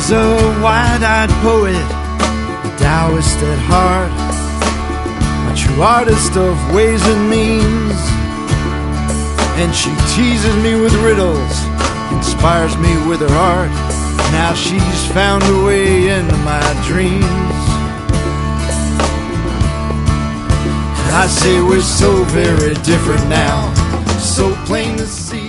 She's a wide-eyed poet, a Taoist at heart, a true artist of ways and means. And she teases me with riddles, inspires me with her art. Now she's found her way into my dreams. And I say we're so very different now, so plain to see.